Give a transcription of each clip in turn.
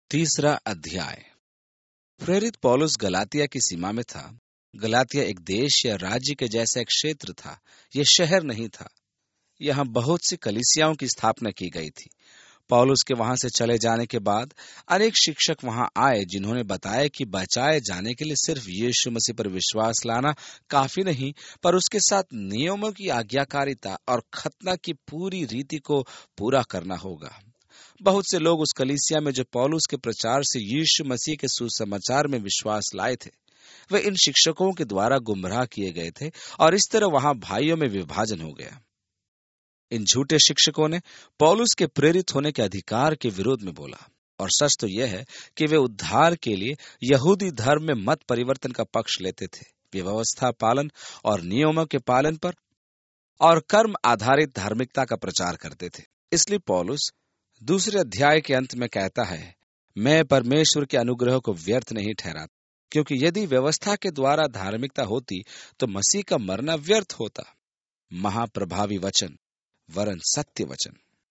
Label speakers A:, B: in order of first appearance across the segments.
A: तीसरा अध्याय। प्रेरित पौलुस गलातिया की सीमा में था। गलातिया एक देश या राज्य के जैसा एक क्षेत्र था, यह शहर नहीं था। यहाँ बहुत सी कलीसियाओं की स्थापना की गई थी। पौलुस के वहां से चले जाने के बाद अनेक शिक्षक वहां आए, जिन्होंने बताया कि बचाए जाने के लिए सिर्फ यीशु मसीह पर विश्वास लाना काफी नहीं, पर उसके साथ नियमों की आज्ञाकारिता और खतना की पूरी रीति को पूरा करना होगा। बहुत से लोग उस कलीसिया में जो पौलुस के प्रचार से यीशु मसीह के सुसमाचार में विश्वास लाए थे, वे इन शिक्षकों के द्वारा गुमराह किए गए थे और इस तरह वहां भाइयों में विभाजन हो गया। इन झूठे शिक्षकों ने पौलुस के प्रेरित होने के अधिकार के विरोध में बोला, और सच तो यह है कि वे उद्धार के लिए यहूदी धर्म में मत परिवर्तन का पक्ष लेते थे। वे व्यवस्था पालन और नियमों के पालन पर और कर्म आधारित धार्मिकता का प्रचार करते थे। इसलिए पौलुस दूसरे अध्याय के अंत में कहता है, मैं परमेश्वर के अनुग्रह को व्यर्थ नहीं ठहराता, क्योंकि यदि व्यवस्था के द्वारा धार्मिकता होती तो मसीह का मरना व्यर्थ होता। महाप्रभावी वचन वरन सत्य वचन।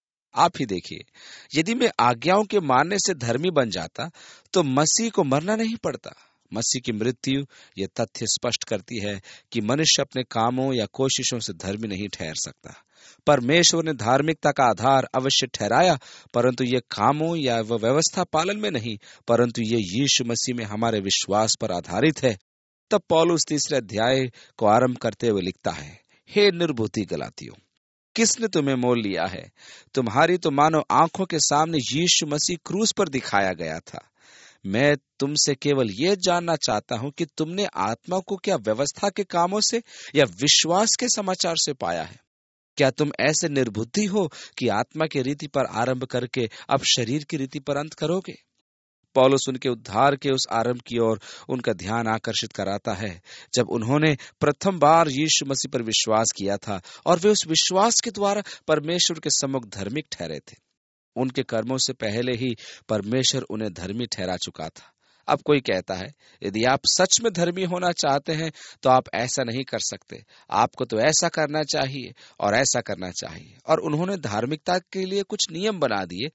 A: आप ही देखिए, यदि मैं आज्ञाओं के मानने से धर्मी बन जाता तो मसीह को मरना नहीं पड़ता। मसीह की मृत्यु यह तथ्य स्पष्ट करती है कि मनुष्य अपने कामों या कोशिशों से धर्मी नहीं ठहर सकता। परमेश्वर ने धार्मिकता का आधार अवश्य ठहराया, परंतु ये कामों या व्यवस्था पालन में नहीं, परंतु ये यीशु मसीह में हमारे विश्वास पर आधारित है। तब पौलुस तीसरे अध्याय को आरंभ करते हुए लिखता है, हे निर्बुद्धि गलातियों, किसने तुम्हें मोल लिया है? तुम्हारी तो मानो आंखों के सामने यीशु मसीह क्रूस पर दिखाया गया था। मैं तुमसे केवल यह जानना चाहता हूं कि तुमने आत्मा को क्या व्यवस्था के कामों से या विश्वास के समाचार से पाया है? क्या तुम ऐसे निर्बुद्धि हो कि आत्मा की रीति पर आरंभ करके अब शरीर की रीति पर अंत करोगे? पौलुस उनके उद्धार के उस आरंभ की ओर उनका ध्यान आकर्षित कराता है जब उन्होंने प्रथम बार यीशु मसीह पर विश्वास किया था और वे उस विश्वास के द्वारा परमेश्वर के सम्मुख धार्मिक ठहरे थे। उनके कर्मों से पहले ही परमेश्वर उन्हें धर्मी ठहरा चुका था। अब कोई कहता है, यदि आप सच में धर्मी होना चाहते हैं तो आप ऐसा नहीं कर सकते, आपको तो ऐसा करना चाहिए और ऐसा करना चाहिए। और उन्होंने धार्मिकता के लिए कुछ नियम बना दिए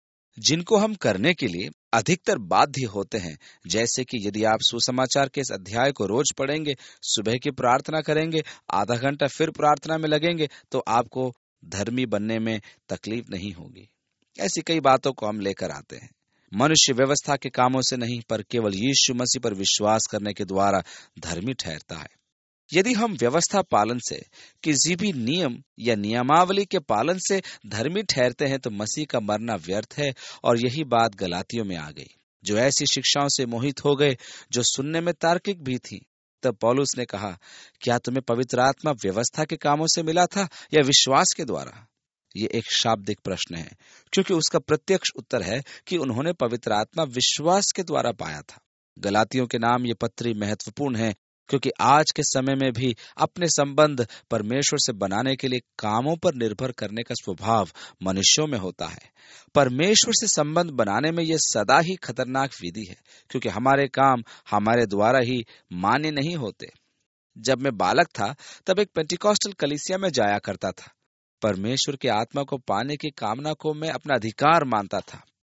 A: जिनको हम करने के लिए अधिकतर बाध्य होते हैं। जैसे कि यदि आप सुसमाचार के इस अध्याय को रोज पढ़ेंगे, सुबह की प्रार्थना करेंगे, आधा घंटा फिर प्रार्थना में लगेंगे, तो आपको धर्मी बनने में तकलीफ नहीं होगी। ऐसी कई बातों को हम लेकर आते हैं। मनुष्य व्यवस्था के कामों से नहीं, पर केवल यीशु मसीह पर विश्वास करने के द्वारा धर्मी ठहरता है। यदि हम व्यवस्था पालन से, किसी भी नियम या नियमावली के पालन से धर्मी ठहरते हैं तो मसीह का मरना व्यर्थ है। और यही बात गलातियों में आ गई, जो ऐसी शिक्षाओं से मोहित हो गए जो सुनने में तार्किक भी थी। तब पौलुस ने कहा, क्या तुम्हें पवित्र आत्मा व्यवस्था के कामों से मिला था या विश्वास के द्वारा? ये एक शाब्दिक प्रश्न है, क्योंकि उसका प्रत्यक्ष उत्तर है कि उन्होंने पवित्र आत्मा विश्वास के द्वारा पाया था। गलातियों के नाम ये पत्री महत्वपूर्ण है, क्योंकि आज के समय में भी अपने संबंध परमेश्वर से बनाने के लिए कामों पर निर्भर करने का स्वभाव मनुष्यों में होता है। परमेश्वर से संबंध बनाने में यह सदा ही खतरनाक विधि है, क्योंकि हमारे काम हमारे द्वारा ही मान्य नहीं होते। जब मैं बालक था तब एक पेंटिकॉस्टल कलीसिया में जाया करता था। परमेश्वर के आत्मा को पाने की कामना को मैं अपना अधिकार मानता था।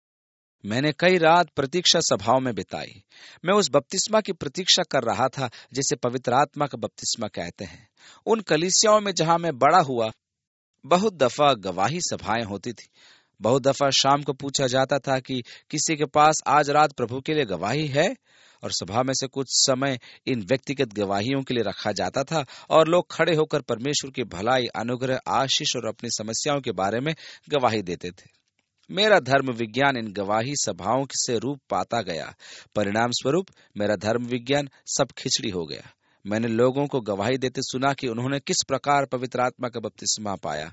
A: मैंने कई रात प्रतीक्षा सभाओं में बिताई। मैं उस बपतिस्मा की प्रतीक्षा कर रहा था जिसे पवित्र आत्मा का बपतिस्मा कहते हैं। उन कलीसियाओं में जहां मैं बड़ा हुआ, बहुत दफा गवाही सभाएं होती थी। बहुत दफा शाम को पूछा जाता था कि किसी के पास आज रात प्रभु के लिए गवाही है, और सभा में से कुछ समय इन व्यक्तिगत गवाहियों के लिए रखा जाता था और लोग खड़े होकर परमेश्वर की भलाई, अनुग्रह, आशीष और अपनी समस्याओं के बारे में गवाही देते थे। मेरा धर्म विज्ञान इन गवाही सभाओं से रूप पाता गया। परिणाम स्वरूप मेरा धर्म विज्ञान सब खिचड़ी हो गया। मैंने लोगों को गवाही देते सुना कि उन्होंने किस प्रकार पवित्र आत्मा का बपतिस्मा पाया।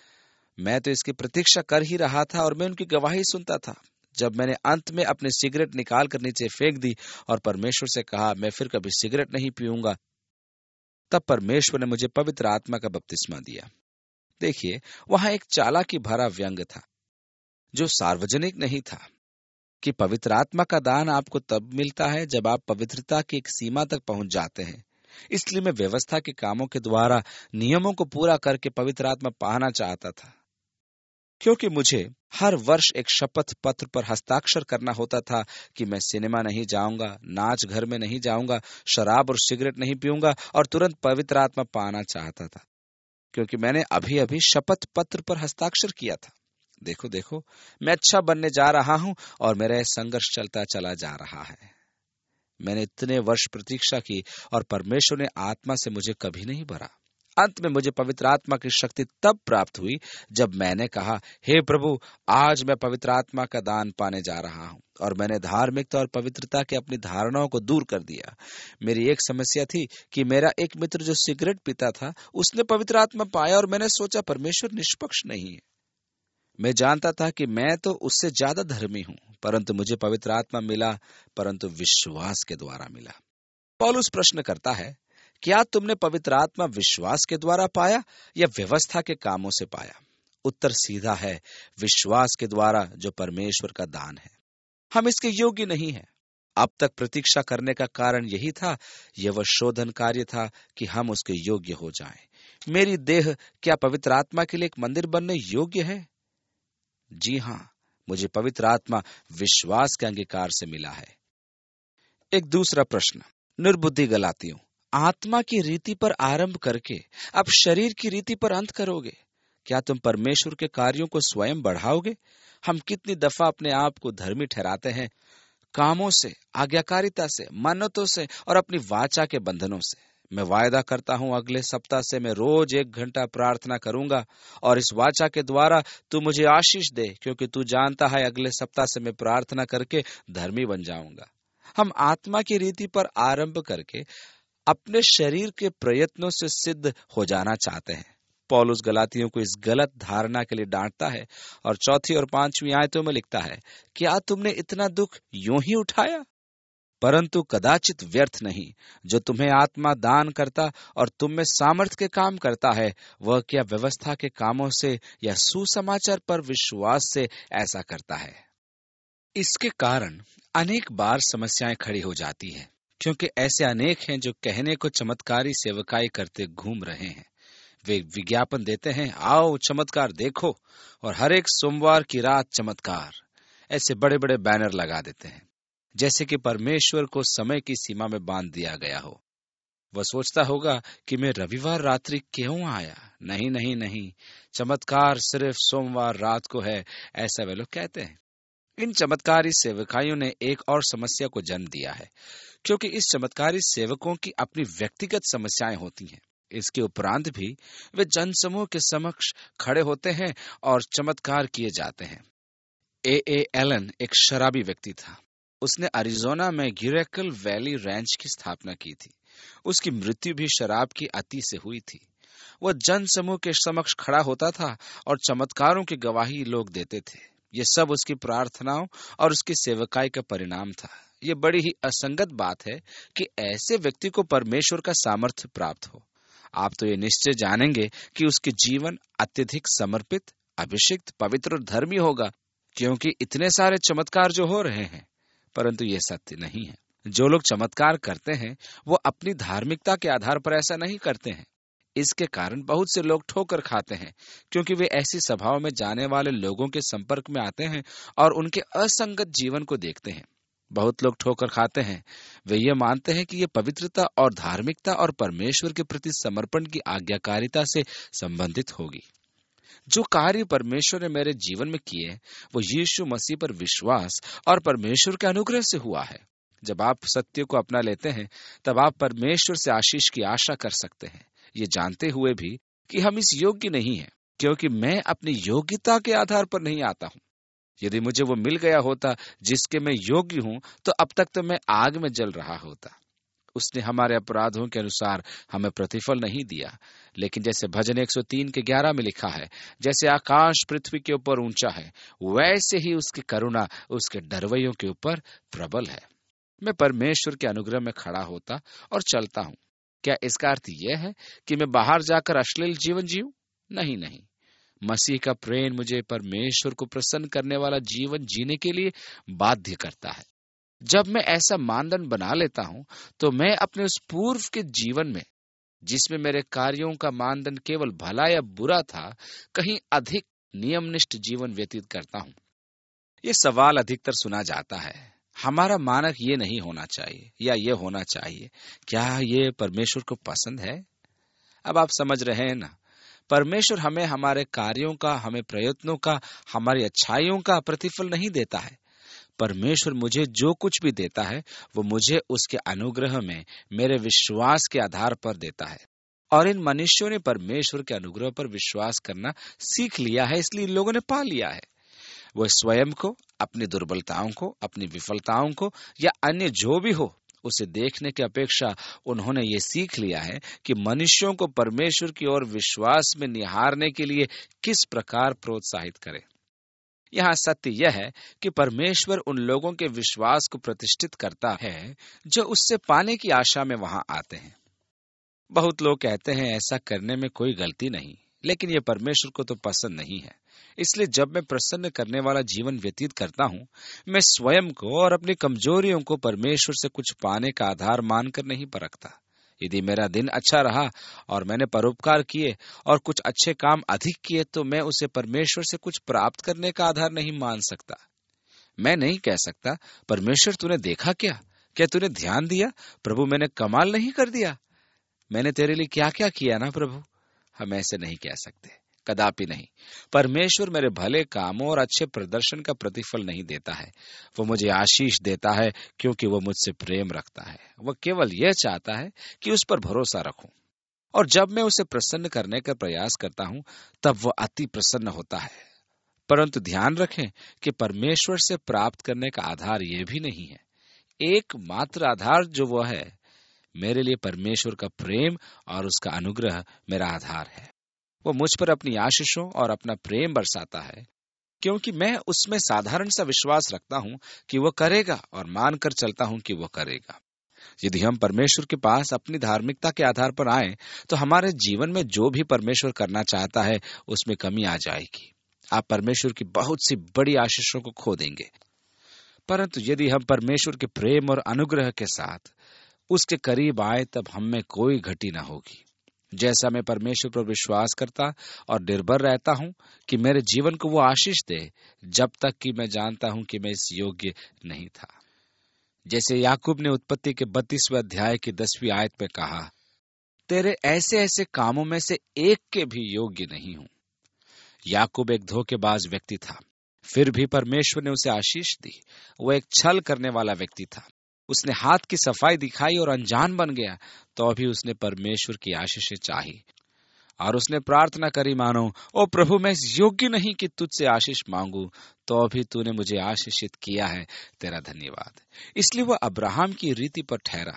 A: मैं तो इसकी प्रतीक्षा कर ही रहा था और मैं उनकी गवाही सुनता था। जब मैंने अंत में अपनी सिगरेट निकाल कर नीचे फेंक दी और परमेश्वर से कहा, मैं फिर कभी सिगरेट नहीं पीऊंगा, तब परमेश्वर ने मुझे पवित्र आत्मा का बपतिस्मा दिया। देखिए, वहां एक चालाकी भरा व्यंग था जो सार्वजनिक नहीं था कि पवित्र आत्मा का दान आपको तब मिलता है जब आप पवित्रता की एक सीमा तक पहुंच जाते हैं। इसलिए मैं व्यवस्था के कामों के द्वारा नियमों को पूरा करके पवित्र आत्मा पाना चाहता था। क्योंकि मुझे हर वर्ष एक शपथ पत्र पर हस्ताक्षर करना होता था कि मैं सिनेमा नहीं जाऊंगा, नाच घर में नहीं जाऊंगा, शराब और सिगरेट नहीं पीऊंगा और तुरंत पवित्र आत्मा पाना चाहता था, क्योंकि मैंने अभी अभी शपथ पत्र पर हस्ताक्षर किया था। देखो देखो, मैं अच्छा बनने जा रहा हूं और मेरा यह संघर्ष चलता चला जा रहा है। मैंने इतने वर्ष प्रतीक्षा की और परमेश्वर ने आत्मा से मुझे कभी नहीं भरा। अंत में मुझे पवित्र आत्मा की शक्ति तब प्राप्त हुई जब मैंने कहा, हे प्रभु, आज मैं पवित्र आत्मा का दान पाने जा रहा हूं। और मैंने धार्मिकता और पवित्रता की अपनी धारणाओं को दूर कर दिया। मेरी एक समस्या थी कि मेरा एक मित्र जो सिगरेट पीता था, उसने पवित्र आत्मा पाया और मैंने सोचा परमेश्वर निष्पक्ष नहीं है। मैं जानता था कि मैं तो उससे ज्यादा धर्मी हूं, परंतु मुझे पवित्र आत्मा मिला, परंतु विश्वास के द्वारा मिला। पौलुस प्रश्न करता है, क्या तुमने पवित्र आत्मा विश्वास के द्वारा पाया या व्यवस्था के कामों से पाया? उत्तर सीधा है, विश्वास के द्वारा, जो परमेश्वर का दान है। हम इसके योग्य नहीं हैं। अब तक प्रतीक्षा करने का कारण यही था, यह वह शोधन कार्य था कि हम उसके योग्य हो जाएं। मेरी देह क्या पवित्र आत्मा के लिए एक मंदिर बनने योग्य है? जी हां, मुझे पवित्र आत्मा विश्वास के अंगीकार से मिला है। एक दूसरा प्रश्न, निर्बुद्धि गलातियों, आत्मा की रीति पर आरंभ करके अब शरीर की रीति पर अंत करोगे? क्या तुम परमेश्वर के कार्यों को स्वयं बढ़ाओगे? हम कितनी दफा अपने आप को धर्मी ठहराते हैं, कामों से, आज्ञाकारिता से, मन्नतों से और अपनी वाचा के बंधनों से। मैं वायदा करता हूं, अगले सप्ताह से मैं रोज 1 घंटा प्रार्थना करूंगा और इस वाचा के द्वारा तू मुझे आशीष दे, क्योंकि तू जानता है अगले सप्ताह से मैं प्रार्थना करके धर्मी बन जाऊंगा। हम आत्मा की रीति पर आरंभ करके अपने शरीर के प्रयत्नों से सिद्ध हो जाना चाहते हैं। पौलुस गलातियों को इस गलत धारणा के लिए डांटता है और 4 और 5 आयतों में लिखता है, क्या तुमने इतना दुख यूं ही उठाया? परंतु कदाचित व्यर्थ नहीं, जो तुम्हें आत्मा दान करता और तुम में सामर्थ के काम करता है, वह क्या व्यवस्था के कामों से या सुसमाचार पर विश्वास से ऐसा करता है? इसके कारण अनेक बार समस्याएं खड़ी हो जाती हैं, क्योंकि ऐसे अनेक हैं जो कहने को चमत्कारी सेवकाई करते घूम रहे हैं। वे विज्ञापन देते हैं, आओ चमत्कार देखो, और हर एक सोमवार की रात चमत्कार, ऐसे बड़े बड़े बैनर लगा देते हैं, जैसे कि परमेश्वर को समय की सीमा में बांध दिया गया हो। वह सोचता होगा कि मैं रविवार रात्रि क्यों आया? नहीं नहीं नहीं, चमत्कार सिर्फ सोमवार रात को है, ऐसा वे लोग कहते हैं। इन चमत्कारी सेवकाइयों ने एक और समस्या को जन्म दिया है, क्योंकि इस चमत्कारी सेवकों की अपनी व्यक्तिगत समस्याएं होती हैं। इसके उपरांत भी वे जनसमूह के समक्ष खड़े होते हैं और चमत्कार किए जाते हैं। ए एलन एक शराबी व्यक्ति था। उसने अरिजोना में गिरेकल वैली रैंच की स्थापना की थी। उसकी मृत्यु भी शराब की अति से हुई थी। वह जनसमूह के समक्ष खड़ा होता था और चमत्कारों की गवाही लोग देते थे। ये सब उसकी प्रार्थनाओं और उसकी सेवकाई का परिणाम था। ये बड़ी ही असंगत बात है कि ऐसे व्यक्ति को परमेश्वर का सामर्थ्य प्राप्त हो। आप तो ये निश्चय जानेंगे कि उसके जीवन अत्यधिक समर्पित, अभिषिक्त, पवित्र और धर्मी होगा, क्योंकि इतने सारे चमत्कार जो हो रहे हैं। परंतु ये सत्य नहीं है। जो लोग चमत्कार करते हैं वो अपनी धार्मिकता के आधार पर ऐसा नहीं करते हैं। इसके कारण बहुत से लोग ठोकर खाते हैं, क्योंकि वे ऐसी सभाओं में जाने वाले लोगों के संपर्क में आते हैं और उनके असंगत जीवन को देखते हैं। बहुत लोग ठोकर खाते हैं। वे ये मानते हैं कि ये पवित्रता और धार्मिकता और परमेश्वर के प्रति समर्पण की आज्ञाकारिता से संबंधित होगी। जो कार्य परमेश्वर ने मेरे जीवन में किए वो यीशु मसीह पर विश्वास और परमेश्वर के अनुग्रह से हुआ है। जब आप सत्य को अपना लेते हैं तब आप परमेश्वर से आशीष की आशा कर सकते हैं, ये जानते हुए भी कि हम इस योग्य नहीं हैं, क्योंकि मैं अपनी योग्यता के आधार पर नहीं आता हूं। यदि मुझे वो मिल गया होता जिसके मैं योग्य हूं, तो अब तक तो मैं आग में जल रहा होता। उसने हमारे अपराधों के अनुसार हमें प्रतिफल नहीं दिया, लेकिन जैसे भजन 103 के 11 में लिखा है, जैसे आकाश पृथ्वी के ऊपर ऊंचा है, वैसे ही उसकी करुणा उसके डरवैयों के ऊपर प्रबल है। मैं परमेश्वर के अनुग्रह में खड़ा होता और चलता हूं। क्या इसका अर्थ यह है कि मैं बाहर जाकर अश्लील जीवन जीऊं? नहीं नहीं, मसीह का प्रेम मुझे परमेश्वर को प्रसन्न करने वाला जीवन जीने के लिए बाध्य करता है। जब मैं ऐसा मानदंड बना लेता हूं तो मैं अपने उस पूर्व के जीवन में, जिसमें मेरे कार्यों का मानदंड केवल भला या बुरा था, कहीं अधिक नियमनिष्ठ जीवन व्यतीत करता हूं? ये सवाल अधिकतर सुना जाता है। हमारा मानक ये नहीं होना चाहिए या ये होना चाहिए। क्या ये परमेश्वर को पसंद है? अब आप समझ रहे हैं ना, परमेश्वर हमें हमारे कार्यों का, हमें प्रयत्नों का, हमारी अच्छाइयों का प्रतिफल नहीं देता है। परमेश्वर मुझे जो कुछ भी देता है वो मुझे उसके अनुग्रह में मेरे विश्वास के आधार पर देता है। और इन मनुष्यों ने परमेश्वर के अनुग्रह पर विश्वास करना सीख लिया है, इसलिए इन लोगों ने पा लिया है। वो स्वयं को, अपनी दुर्बलताओं को, अपनी विफलताओं को या अन्य जो भी हो उसे देखने की अपेक्षा उन्होंने ये सीख लिया है कि मनुष्यों को परमेश्वर की ओर विश्वास में निहारने के लिए किस प्रकार प्रोत्साहित करें। यहाँ सत्य यह है कि परमेश्वर उन लोगों के विश्वास को प्रतिष्ठित करता है जो उससे पाने की आशा में वहां आते हैं। बहुत लोग कहते हैं ऐसा करने में कोई गलती नहीं, लेकिन यह परमेश्वर को तो पसंद नहीं है। इसलिए जब मैं प्रसन्न करने वाला जीवन व्यतीत करता हूं, मैं स्वयं को और अपनी कमजोरियों को परमेश्वर से कुछ पाने का आधार मानकर नहीं परखता। यदि मेरा दिन अच्छा रहा और मैंने परोपकार किए और कुछ अच्छे काम अधिक किए, तो मैं उसे परमेश्वर से कुछ प्राप्त करने का आधार नहीं मान सकता। मैं नहीं कह सकता, परमेश्वर तूने देखा क्या तूने ध्यान दिया? प्रभु, मैंने कमाल नहीं कर दिया? मैंने तेरे लिए क्या क्या किया ना प्रभु? हम ऐसे नहीं कह सकते, कदापि नहीं। परमेश्वर मेरे भले कामों और अच्छे प्रदर्शन का प्रतिफल नहीं देता है। वो मुझे आशीष देता है क्योंकि वो मुझसे प्रेम रखता है। वह केवल यह चाहता है कि उस पर भरोसा रखूं। और जब मैं उसे प्रसन्न करने का प्रयास करता हूं, तब वह अति प्रसन्न होता है। परंतु ध्यान रखें कि परमेश्वर से प्राप्त करने का आधार यह भी नहीं है। एकमात्र आधार जो वह है, मेरे लिए परमेश्वर का प्रेम और उसका अनुग्रह मेरा आधार है। वो मुझ पर अपनी आशीषों और अपना प्रेम बरसाता है क्योंकि मैं उसमें साधारण सा विश्वास रखता हूं कि वह करेगा और मानकर चलता हूं कि वह करेगा। यदि हम परमेश्वर के पास अपनी धार्मिकता के आधार पर आए, तो हमारे जीवन में जो भी परमेश्वर करना चाहता है उसमें कमी आ जाएगी। आप परमेश्वर की बहुत सी बड़ी आशीषों को खो देंगे। परंतु यदि हम परमेश्वर के प्रेम और अनुग्रह के साथ उसके करीब आए, तब हम में कोई घटी न होगी। जैसा मैं परमेश्वर पर विश्वास करता और निर्भर रहता हूं कि मेरे जीवन को वो आशीष दे, जब तक कि मैं जानता हूं कि मैं इस योग्य नहीं था। जैसे याकूब ने उत्पत्ति के 32वें अध्याय की 10वीं आयत में कहा, तेरे ऐसे ऐसे कामों में से एक के भी योग्य नहीं हूं। याकूब एक धोखेबाज व्यक्ति था, फिर भी परमेश्वर ने उसे आशीष दी। वह एक छल करने वाला व्यक्ति था। उसने हाथ की सफाई दिखाई और अनजान बन गया, तो भी उसने परमेश्वर की आशीष चाही और उसने प्रार्थना करी, मानो ओ प्रभु, मैं इस योग्य नहीं कि तुझसे आशीष मांगू, तो भी तूने मुझे आशीषित किया है, तेरा धन्यवाद। इसलिए वह अब्राहम की रीति पर ठहरा।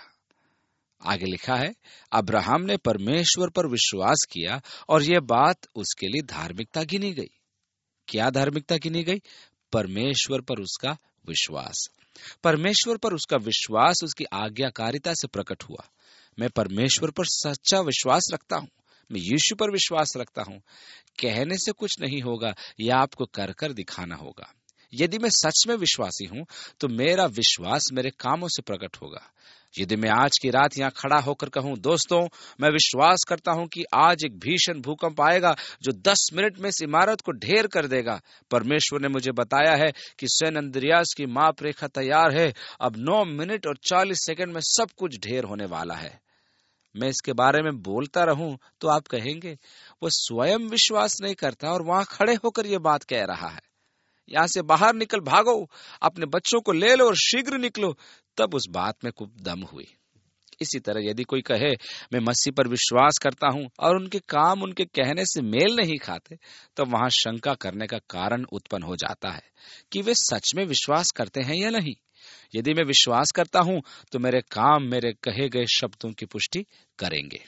A: आगे लिखा है, अब्राहम ने परमेश्वर पर विश्वास किया और यह बात उसके लिए धार्मिकता गिनी गई। क्या धार्मिकता गिनी गई? परमेश्वर पर उसका विश्वास। परमेश्वर पर उसका विश्वास उसकी आज्ञाकारिता से प्रकट हुआ। मैं परमेश्वर पर सच्चा विश्वास रखता हूं। मैं यीशु पर विश्वास रखता हूं। कहने से कुछ नहीं होगा, यह आपको कर कर दिखाना होगा। यदि मैं सच में विश्वासी हूं, तो मेरा विश्वास मेरे कामों से प्रकट होगा। यदि मैं आज की रात यहाँ खड़ा होकर कहूं, दोस्तों, मैं विश्वास करता हूं कि आज एक भीषण भूकंप आएगा जो 10 मिनट में इस इमारत को ढेर कर देगा। परमेश्वर ने मुझे बताया है कि सैन अंद्रियास की माप रेखा तैयार है। अब 9 मिनट और 40 सेकंड में सब कुछ ढेर होने वाला है। मैं इसके बारे में बोलता रहूं तो आप कहेंगे वो स्वयं विश्वास नहीं करता और वहां खड़े होकर ये बात कह रहा है। यहां से बाहर निकल, भागो, अपने बच्चों को ले लो और शीघ्र निकलो। तब उस बात में कुछ दम हुई। इसी तरह यदि कोई कहे मैं मसीह पर विश्वास करता हूं और उनके काम उनके कहने से मेल नहीं खाते, तो वहां शंका करने का कारण उत्पन्न हो जाता है कि वे सच में विश्वास करते हैं या नहीं। यदि मैं विश्वास करता हूं, तो मेरे काम मेरे कहे गए शब्दों की पुष्टि करेंगे।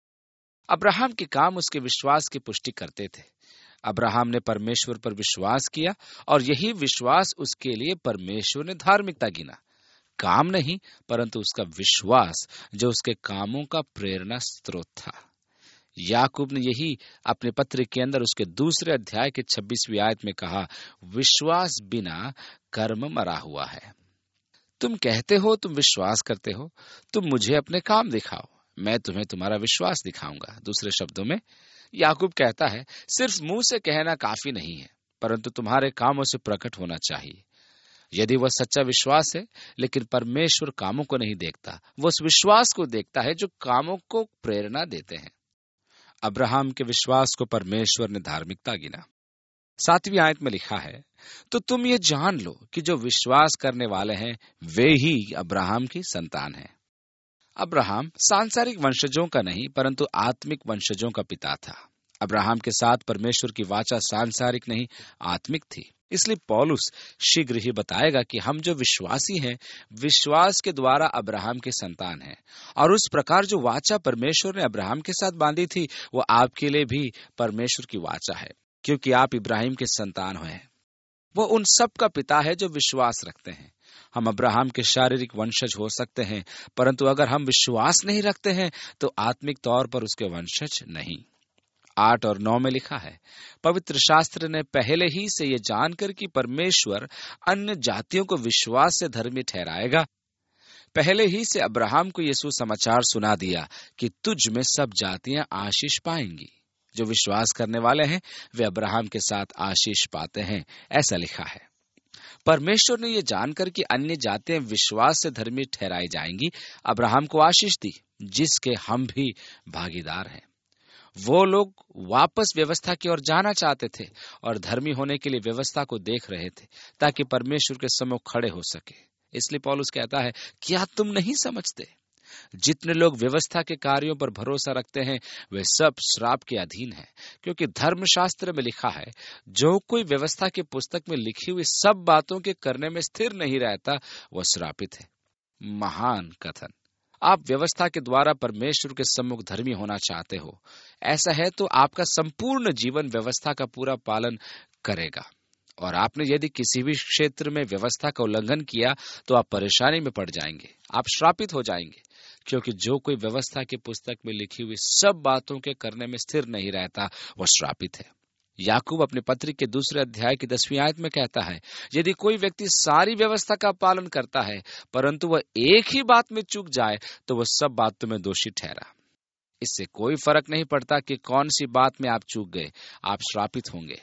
A: अब्राहम के काम उसके विश्वास की पुष्टि करते थे। अब्राहम ने परमेश्वर पर विश्वास किया और यही विश्वास उसके लिए परमेश्वर ने धार्मिकता गिना। काम नहीं, परंतु उसका विश्वास जो उसके कामों का प्रेरणा स्रोत था। याकूब ने यही अपने पत्र के अंदर उसके 2 अध्याय के 26वीं आयत में कहा, विश्वास बिना कर्म मरा हुआ है। तुम कहते हो तुम विश्वास करते हो, तुम मुझे अपने काम दिखाओ, मैं तुम्हें तुम्हारा विश्वास दिखाऊंगा। दूसरे शब्दों में, याकूब कहता है, सिर्फ मुंह से कहना काफी नहीं है, परंतु तुम्हारे कामों से प्रकट होना चाहिए। यदि वह सच्चा विश्वास है, लेकिन परमेश्वर कामों को नहीं देखता, वह उस विश्वास को देखता है जो कामों को प्रेरणा देते हैं। अब्राहम के विश्वास को परमेश्वर ने धार्मिकता गिना। 7वीं आयत में लिखा है, तो तुम ये जान लो कि जो विश्वास करने वाले हैं वे ही अब्राहम की संतान हैं। अब्राहम सांसारिक वंशजों का नहीं, परंतु आत्मिक वंशजों का पिता था। अब्राहम के साथ परमेश्वर की वाचा सांसारिक नहीं, आत्मिक थी। इसलिए पौलुस शीघ्र ही बताएगा कि हम जो विश्वासी हैं, विश्वास के द्वारा अब्राहम के संतान हैं, और उस प्रकार जो वाचा परमेश्वर ने अब्राहम के साथ बांधी थी, वो आपके लिए भी परमेश्वर की वाचा है, क्योंकि आप इब्राहिम के संतान हैं। वो उन सब का पिता है जो विश्वास रखते हैं। हम अब्राहम के शारीरिक वंशज हो सकते हैं, परंतु अगर हम विश्वास नहीं रखते हैं तो आत्मिक तौर पर उसके वंशज नहीं। 8 और 9 में लिखा है, पवित्र शास्त्र ने पहले ही से ये जानकर कि परमेश्वर अन्य जातियों को विश्वास से धर्मी ठहराएगा, पहले ही से अब्राहम को यीशु समाचार सुना दिया कि तुझ में सब जातियां आशीष पाएंगी। जो विश्वास करने वाले हैं वे अब्राहम के साथ आशीष पाते हैं, ऐसा लिखा है। परमेश्वर ने यह जानकर कि अन्य जातियां विश्वास से धर्मी ठहराई जाएंगी, अब्राहम को आशीष दी, जिसके हम भी भागीदार हैं। वो लोग वापस व्यवस्था की ओर जाना चाहते थे और धर्मी होने के लिए व्यवस्था को देख रहे थे, ताकि परमेश्वर के सम्मुख खड़े हो सके। इसलिए पौलुस कहता है, क्या तुम नहीं समझते? जितने लोग व्यवस्था के कार्यों पर भरोसा रखते हैं वे सब श्राप के अधीन हैं, क्योंकि धर्मशास्त्र में लिखा है, जो कोई व्यवस्था की पुस्तक में लिखी हुई सब बातों के करने में स्थिर नहीं रहता वह श्रापित है। महान कथन। आप व्यवस्था के द्वारा परमेश्वर के सम्मुख धर्मी होना चाहते हो, ऐसा है तो आपका संपूर्ण जीवन व्यवस्था का पूरा पालन करेगा, और आपने यदि किसी भी क्षेत्र में व्यवस्था का उल्लंघन किया तो आप परेशानी में पड़ जाएंगे, आप श्रापित हो जाएंगे, क्योंकि जो कोई व्यवस्था की पुस्तक में लिखी हुई सब बातों के करने में स्थिर नहीं रहता वह श्रापित है। याकूब अपने पत्री के 2 अध्याय की 10वीं आयत में कहता है, यदि कोई व्यक्ति सारी व्यवस्था का पालन करता है परंतु वह एक ही बात में चूक जाए तो वह सब बातों में दोषी ठहरा। इससे कोई फर्क नहीं पड़ता कि कौन सी बात में आप चूक गए, आप श्रापित होंगे।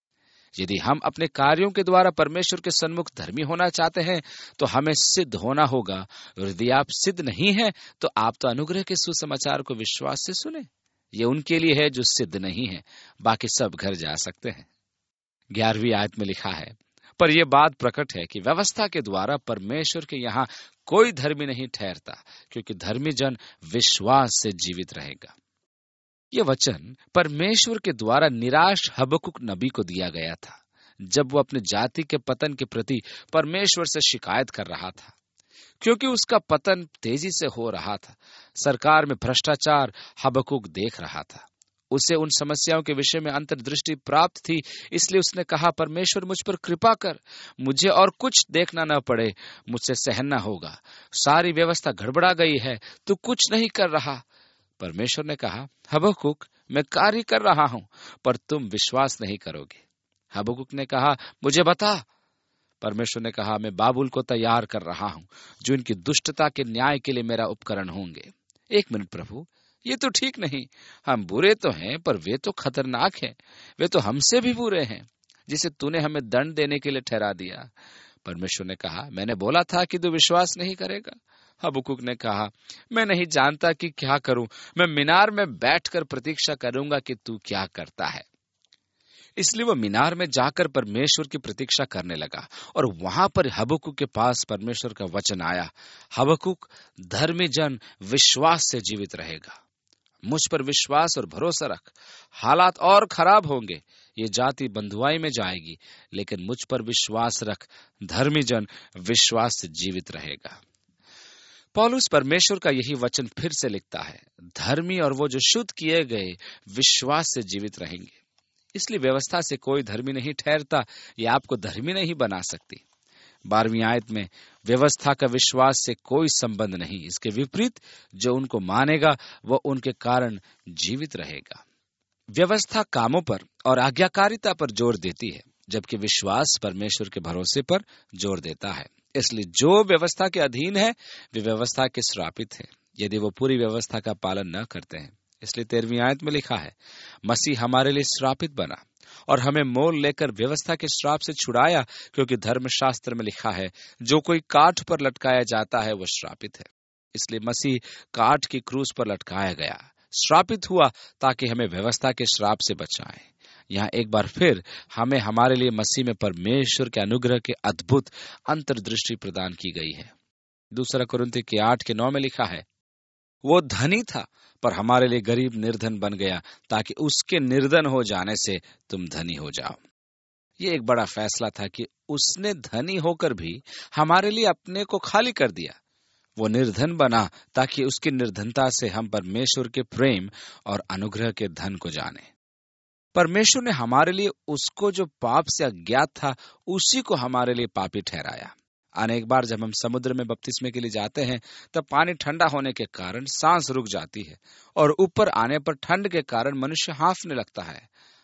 A: यदि हम अपने कार्यों के द्वारा परमेश्वर के सन्मुख धर्मी होना चाहते हैं तो हमें सिद्ध होना होगा। यदि आप सिद्ध नहीं हैं तो आप तो अनुग्रह के सुसमाचार को विश्वास से सुने। ये उनके लिए है जो सिद्ध नहीं है, बाकी सब घर जा सकते हैं। 11वीं आयत में लिखा है, पर यह बात प्रकट है कि व्यवस्था के द्वारा परमेश्वर के यहाँ कोई धर्मी नहीं ठहरता, क्योंकि धर्मी जन विश्वास से जीवित रहेगा। यह वचन परमेश्वर के द्वारा निराश हबक्कुक नबी को दिया गया था, जब वो अपने जाति के पतन के प्रति परमेश्वर से शिकायत कर रहा था, क्योंकि उसका पतन तेजी से हो रहा था। सरकार में भ्रष्टाचार हबक्कुक देख रहा था। उसे उन समस्याओं के विषय में अंतर्दृष्टि प्राप्त थी, इसलिए उसने कहा, परमेश्वर मुझ पर कृपा कर, मुझे और कुछ देखना न पड़े, मुझसे सहना होगा। सारी व्यवस्था गड़बड़ा गई है, तू कुछ नहीं कर रहा। परमेश्वर ने कहा, हबक्कुक, मैं कार्य कर रहा हूं, पर तुम विश्वास नहीं करोगे। हबक्कुक ने कहा, मुझे बता। परमेश्वर ने कहा, मैं बाबुल को तैयार कर रहा हूं, जो इनकी दुष्टता के न्याय के लिए मेरा उपकरण होंगे। 1 मिनट प्रभु, ये तो ठीक नहीं। हम बुरे तो हैं, पर वे तो खतरनाक हैं। वे तो हमसे भी बुरे हैं, जिसे तूने हमें दंड देने के लिए ठहरा दिया। परमेश्वर ने कहा, मैंने बोला था कि तू विश्वास नहीं करेगा। हबक्कुक ने कहा, मैं नहीं जानता कि क्या करूं। मैं मीनार में बैठकर प्रतीक्षा करूंगा कि तू क्या करता है। इसलिए वह मीनार में जाकर परमेश्वर की प्रतीक्षा करने लगा, और वहां पर हबक्कुक के पास परमेश्वर का वचन आया, हबक्कुक, धर्मी जन विश्वास से जीवित रहेगा। मुझ पर विश्वास और भरोसा रख। हालात और खराब होंगे, ये जाति बंधुआई में जाएगी, लेकिन मुझ पर विश्वास रख। धर्मी जन विश्वास से जीवित रहेगा। पौलुस परमेश्वर का यही वचन फिर से लिखता है, धर्मी और वो जो शुद्ध किए गए विश्वास से जीवित रहेंगे। इसलिए व्यवस्था से कोई धर्मी नहीं ठहरता, ये आपको धर्मी नहीं बना सकती। 12वीं आयत में, व्यवस्था का विश्वास से कोई संबंध नहीं, इसके विपरीत जो उनको मानेगा वह उनके कारण जीवित रहेगा। व्यवस्था कामों पर और आज्ञाकारिता पर जोर देती है, जबकि विश्वास परमेश्वर के भरोसे पर जोर देता है। इसलिए जो व्यवस्था के अधीन है वे व्यवस्था के श्रापित हैं, यदि वो पूरी व्यवस्था का पालन न करते हैं। इसलिए 13वीं आयत में लिखा है, मसीह हमारे लिए श्रापित बना और हमें मोल लेकर व्यवस्था के श्राप से छुड़ाया, क्योंकि धर्मशास्त्र में लिखा है, जो कोई काठ पर लटकाया जाता है वह श्रापित है। इसलिए मसीह काठ की क्रूस पर लटकाया गया, श्रापित हुआ, ताकि हमें व्यवस्था के श्राप से बचाए। यहाँ एक बार फिर हमें हमारे लिए मसीह में परमेश्वर के अनुग्रह के अद्भुत अंतर्दृष्टि प्रदान की गई है। 2 कुरिन्थी के 8:9 में लिखा है, वो धनी था पर हमारे लिए गरीब निर्धन बन गया, ताकि उसके निर्धन हो जाने से तुम धनी हो जाओ। ये एक बड़ा फैसला था कि उसने धनी होकर भी हमारे लिए अपने को खाली कर दिया। वो निर्धन बना ताकि उसकी निर्धनता से हम परमेश्वर के प्रेम और अनुग्रह के धन को जाने। परमेश्वर ने हमारे लिए उसको जो पाप से अज्ञात था, उसी को हमारे लिए पापी ठहराया। अनेक बार जब हम समुद्र में बपतिस्मे के लिए जाते हैं, तब पानी ठंडा होने के कारण सांस रुक जाती है और ऊपर आने पर ठंड के कारण मनुष्य हांफने लगता है।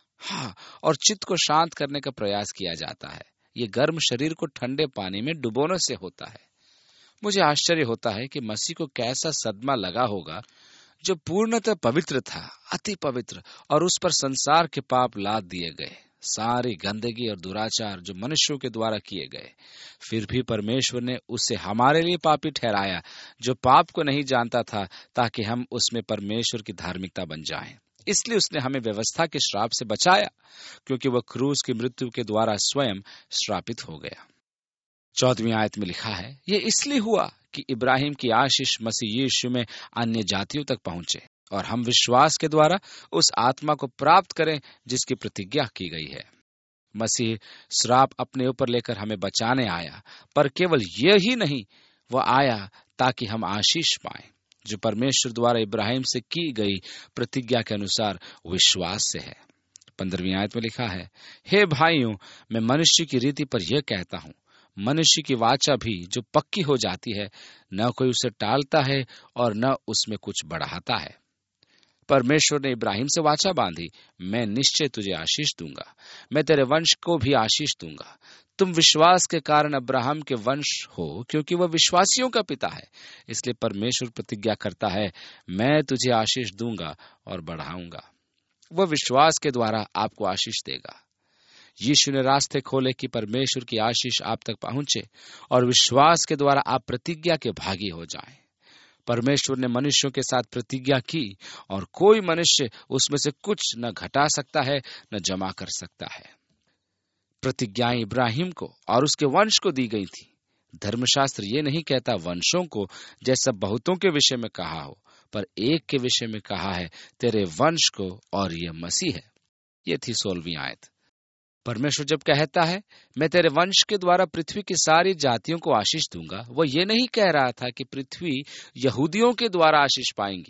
A: और चित्त को शांत करने का प्रयास किया जाता है। ये गर्म शरीर को ठंडे पानी में डुबोने से होता है। मुझे आश्चर्य होता है कि मसीह को कैसा सदमा लगा होगा, जो पूर्णतः पवित्र था, अति पवित्र, और उस पर संसार के पाप लाद दिए गए, सारी गंदगी और दुराचार जो मनुष्यों के द्वारा किए गए। फिर भी परमेश्वर ने उसे हमारे लिए पापी ठहराया, जो पाप को नहीं जानता था, ताकि हम उसमें परमेश्वर की धार्मिकता बन जाएं। इसलिए उसने हमें व्यवस्था के श्राप से बचाया, क्योंकि वह क्रूस की मृत्यु के द्वारा स्वयं श्रापित हो गया। 14वीं आयत में लिखा है, ये इसलिए हुआ कि इब्राहिम की आशीष मसीह यीशु में अन्य जातियों तक पहुंचे और हम विश्वास के द्वारा उस आत्मा को प्राप्त करें जिसकी प्रतिज्ञा की गई है। मसीह श्राप अपने ऊपर लेकर हमें बचाने आया, पर केवल यही नहीं, वह आया ताकि हम आशीष पाएं, जो परमेश्वर द्वारा इब्राहिम से की गई प्रतिज्ञा के अनुसार विश्वास से है। 15वीं आयत में लिखा है, हे भाइयों, मैं मनुष्य की रीति पर यह कहता हूं, मनुष्य की वाचा भी जो पक्की हो जाती है, न कोई उसे टालता है और न उसमें कुछ बढ़ाता है। परमेश्वर ने इब्राहिम से वाचा बांधी, मैं निश्चय तुझे आशीष दूंगा, मैं तेरे वंश को भी आशीष दूंगा। तुम विश्वास के कारण अब्राहम के वंश हो, क्योंकि वह विश्वासियों का पिता है। इसलिए परमेश्वर प्रतिज्ञा करता है, मैं तुझे आशीष दूंगा और बढ़ाऊंगा। वह विश्वास के द्वारा आपको आशीष देगा। यीशु ने रास्ते खोले कि परमेश्वर की आशीष आप तक पहुंचे और विश्वास के द्वारा आप प्रतिज्ञा के भागी हो जाएं। परमेश्वर ने मनुष्यों के साथ प्रतिज्ञा की और कोई मनुष्य उसमें से कुछ न घटा सकता है न जमा कर सकता है। प्रतिज्ञाएं इब्राहिम को और उसके वंश को दी गई थी। धर्मशास्त्र ये नहीं कहता वंशों को, जैसा बहुतों के विषय में कहा हो, पर एक के विषय में कहा है, तेरे वंश को, और यह मसीह है। ये थी 16वीं आयत। परमेश्वर जब कहता है, मैं तेरे वंश के द्वारा पृथ्वी की सारी जातियों को आशीष दूंगा, वह ये नहीं कह रहा था कि पृथ्वी यहूदियों के द्वारा आशीष पाएंगी।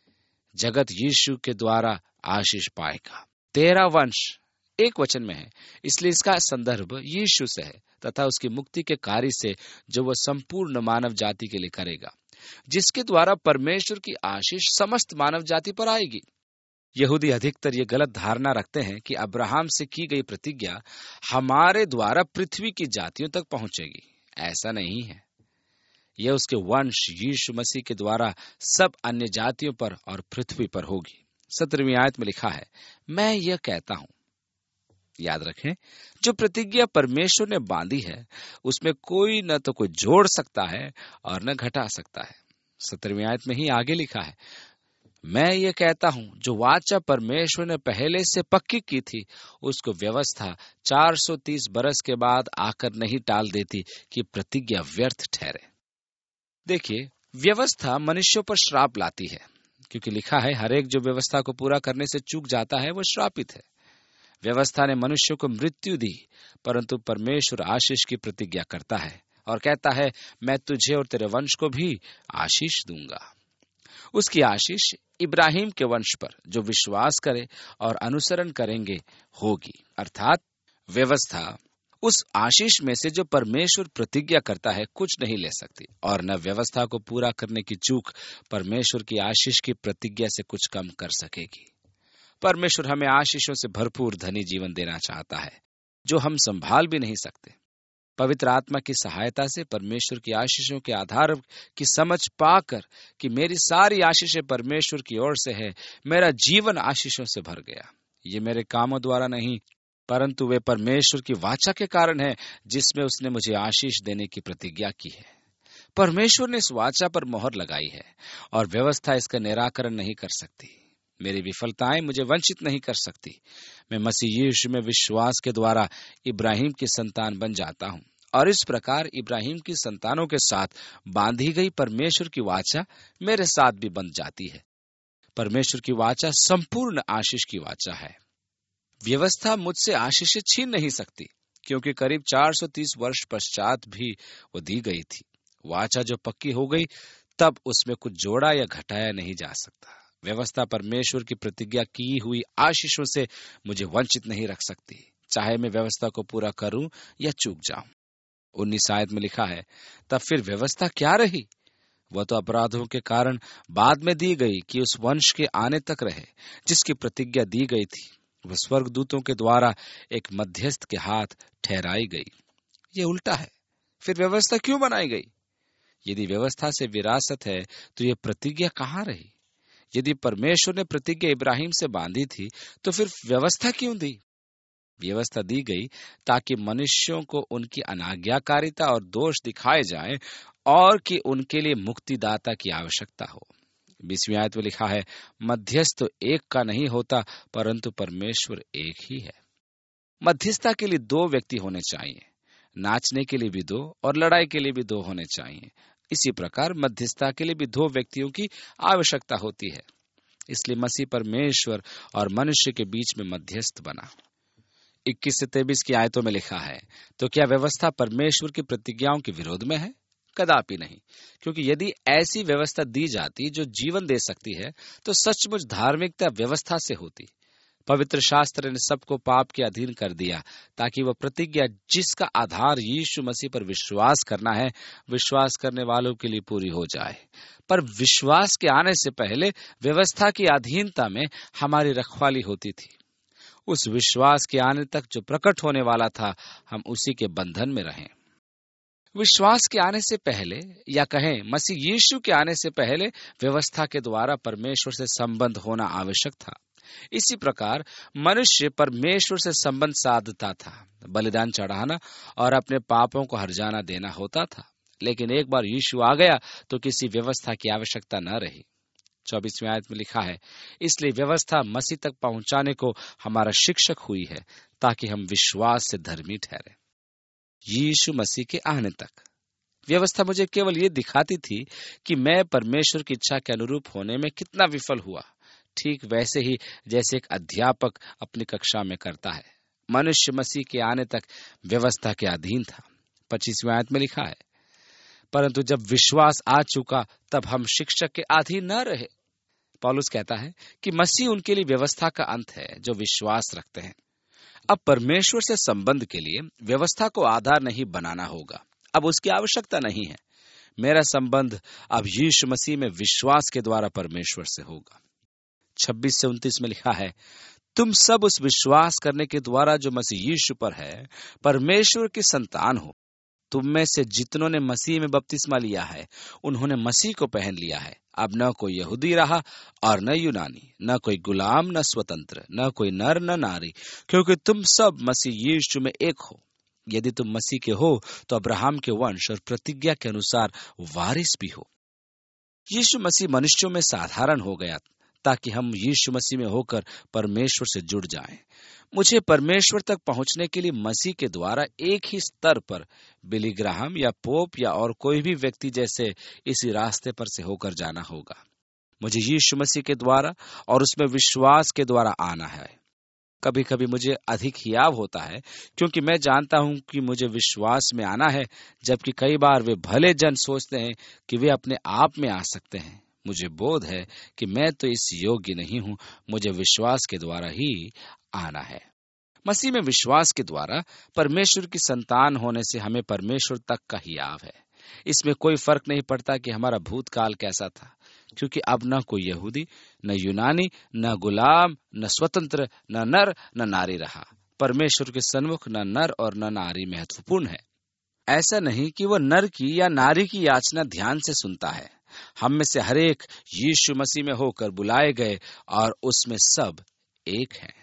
A: जगत यीशु के द्वारा आशीष पाएगा। तेरा वंश एक वचन में है, इसलिए इसका संदर्भ यीशु से है तथा उसकी मुक्ति के कार्य से, जो वह संपूर्ण मानव जाति के लिए करेगा, जिसके द्वारा परमेश्वर की आशीष समस्त मानव जाति पर आएगी। यहूदी अधिकतर ये गलत धारणा रखते हैं कि अब्राहम से की गई प्रतिज्ञा हमारे द्वारा पृथ्वी की जातियों तक पहुंचेगी। ऐसा नहीं है। यह उसके वंश यीशु मसीह के द्वारा सब अन्य जातियों पर और पृथ्वी पर होगी। 17वीं आयत में लिखा है, मैं यह कहता हूं। याद रखें, जो प्रतिज्ञा परमेश्वर ने बांधी है, उसमें कोई न तो कोई जोड़ सकता है और न घटा सकता है। 17वीं आयत में ही आगे लिखा है, मैं ये कहता हूं, जो वाचा परमेश्वर ने पहले से पक्की की थी, उसको व्यवस्था 430 बरस के बाद आकर नहीं टाल देती कि प्रतिज्ञा व्यर्थ ठहरे। देखिए, व्यवस्था मनुष्यों पर श्राप लाती है, क्योंकि लिखा है, हर एक जो व्यवस्था को पूरा करने से चूक जाता है वो श्रापित है। व्यवस्था ने मनुष्यों को मृत्यु दी, परंतु परमेश्वर आशीष की प्रतिज्ञा करता है और कहता है, मैं तुझे और तेरे वंश को भी आशीष दूंगा। उसकी आशीष इब्राहिम के वंश पर, जो विश्वास करे और अनुसरण करेंगे, होगी। अर्थात व्यवस्था उस आशीष में से जो परमेश्वर प्रतिज्ञा करता है कुछ नहीं ले सकती, और न व्यवस्था को पूरा करने की चूक परमेश्वर की आशीष की प्रतिज्ञा से कुछ कम कर सकेगी। परमेश्वर हमें आशीषों से भरपूर धनी जीवन देना चाहता है, जो हम संभाल भी नहीं सकते। पवित्र आत्मा की सहायता से परमेश्वर की आशीषों के आधार की समझ पाकर कि मेरी सारी आशीषें परमेश्वर की ओर से है, मेरा जीवन आशीषों से भर गया। ये मेरे कामों द्वारा नहीं, परंतु वे परमेश्वर की वाचा के कारण है, जिसमें उसने मुझे आशीष देने की प्रतिज्ञा की है। परमेश्वर ने इस वाचा पर मोहर लगाई है और व्यवस्था इसका निराकरण नहीं कर सकती। मेरी विफलताएं मुझे वंचित नहीं कर सकती। मैं मसीह यीशु में विश्वास के द्वारा इब्राहिम की संतान बन जाता हूं और इस प्रकार इब्राहिम की संतानों के साथ बांधी गई परमेश्वर की वाचा मेरे साथ भी बंध जाती है। परमेश्वर की वाचा संपूर्ण आशीष की वाचा है। व्यवस्था मुझसे आशीष छीन नहीं सकती, क्योंकि करीब 430 वर्ष पश्चात भी वो दी गई थी। वाचा जो पक्की हो गई, तब उसमें कुछ जोड़ा या घटाया नहीं जा सकता। व्यवस्था परमेश्वर की प्रतिज्ञा की हुई आशीषों से मुझे वंचित नहीं रख सकती, चाहे मैं व्यवस्था को पूरा करूं या चूक जाऊं। 19 आयत में लिखा है, तब फिर व्यवस्था क्या रही? वह तो अपराधों के कारण बाद में दी गई कि उस वंश के आने तक रहे जिसकी प्रतिज्ञा दी गई थी। वह स्वर्गदूतों के द्वारा एक मध्यस्थ के हाथ ठहराई गई। ये उल्टा है। फिर व्यवस्था क्यों बनाई गई? यदि व्यवस्था से विरासत है तो यह प्रतिज्ञा कहाँ रही? यदि परमेश्वर ने प्रतिज्ञा इब्राहिम से बांधी थी तो फिर व्यवस्था क्यों दी? व्यवस्था दी गई ताकि मनुष्यों को उनकी अनाज्ञाकारिता और दोष दिखाए जाएं और कि उनके लिए मुक्तिदाता की आवश्यकता हो। 20वीं आयत में लिखा है, मध्यस्थ तो एक का नहीं होता, परंतु परमेश्वर एक ही है। मध्यस्थता के लिए 2 व्यक्ति होने चाहिए, नाचने के लिए भी 2 और लड़ाई के लिए भी 2 होने चाहिए। इसी प्रकार मध्यस्थता के लिए भी 2 व्यक्तियों की आवश्यकता होती है। इसलिए मसीह परमेश्वर और मनुष्य के बीच में मध्यस्थ बना। 21 से 23 की आयतों में लिखा है, तो क्या व्यवस्था परमेश्वर की प्रतिज्ञाओं के विरोध में है? कदापि नहीं, क्योंकि यदि ऐसी व्यवस्था दी जाती जो जीवन दे सकती है तो सचमुच धार्मिकता व्यवस्था से होती। पवित्र शास्त्र ने सबको पाप के अधीन कर दिया ताकि वह प्रतिज्ञा जिसका आधार यीशु मसीह पर विश्वास करना है, विश्वास करने वालों के लिए पूरी हो जाए। पर विश्वास के आने से पहले व्यवस्था की अधीनता में हमारी रखवाली होती थी। उस विश्वास के आने तक जो प्रकट होने वाला था, हम उसी के बंधन में रहें। विश्वास के आने से पहले, या कहें मसीह यीशु के आने से पहले, व्यवस्था के द्वारा परमेश्वर से संबंध होना आवश्यक था। इसी प्रकार मनुष्य परमेश्वर से संबंध साधता था, बलिदान चढ़ाना और अपने पापों को हर्जाना देना होता था। लेकिन एक बार यीशु आ गया तो किसी व्यवस्था की आवश्यकता न रही। 24वीं आयत में लिखा है, इसलिए व्यवस्था मसीह तक पहुंचाने को हमारा शिक्षक हुई है ताकि हम विश्वास से धर्मी ठहरे। यीशु मसीह के आने तक व्यवस्था मुझे केवल ये दिखाती थी कि मैं परमेश्वर की इच्छा के अनुरूप होने में कितना विफल हुआ, ठीक वैसे ही जैसे एक अध्यापक अपनी कक्षा में करता है। मनुष्य मसीह के आने तक व्यवस्था के अधीन था। 25वीं आयत में लिखा है, परंतु जब विश्वास आ चुका तब हम शिक्षक के अधीन न रहे। पौलुस कहता है कि मसीह उनके लिए व्यवस्था का अंत है जो विश्वास रखते हैं। अब परमेश्वर से संबंध के लिए व्यवस्था को आधार नहीं बनाना होगा, अब उसकी आवश्यकता नहीं है। मेरा संबंध अब यीशु मसीह में विश्वास के द्वारा परमेश्वर से होगा। 26 से 29 में लिखा है, तुम सब उस विश्वास करने के द्वारा जो मसीह यीशु पर है परमेश्वर की संतान हो। तुम में से जितनों ने मसीह में बपतिस्मा लिया है उन्होंने मसीह को पहन लिया है। अब न कोई यहूदी रहा और न यूनानी, न कोई गुलाम न स्वतंत्र, न कोई नर न नारी, क्योंकि तुम सब मसीह यीशु में एक हो। यदि तुम मसीह के हो तो अब्राहम के वंश और प्रतिज्ञा के अनुसार वारिस भी हो। यीशु मसीह मनुष्यों में साधारण हो गया ताकि हम यीशु मसीह में होकर परमेश्वर से जुड़ जाएं। मुझे परमेश्वर तक पहुंचने के लिए मसीह के द्वारा एक ही स्तर पर बिली ग्राहम या पोप या और कोई भी व्यक्ति जैसे इसी रास्ते पर से होकर जाना होगा। मुझे यीशु मसीह के द्वारा और उसमें विश्वास के द्वारा आना है। कभी कभी मुझे अधिक हियाव होता है क्योंकि मैं जानता हूं कि मुझे विश्वास में आना है, जबकि कई बार वे भले जन सोचते हैं कि वे अपने आप में आ सकते हैं। मुझे बोध है कि मैं तो इस योग्य नहीं हूं, मुझे विश्वास के द्वारा ही आना है। मसीह में विश्वास के द्वारा परमेश्वर की संतान होने से हमें परमेश्वर तक का हियाव है। इसमें कोई फर्क नहीं पड़ता कि हमारा भूतकाल कैसा था, क्योंकि अब न कोई यहूदी, न यूनानी, न गुलाम, न स्वतंत्र, न नर न नारी रहा। परमेश्वर के सन्मुख न नर और न नारी महत्वपूर्ण है। ऐसा नहीं कि वह नर की या नारी की याचना ध्यान से सुनता है। हम में से हरेक यीशु मसीह में होकर बुलाए गए और उसमें सब एक हैं।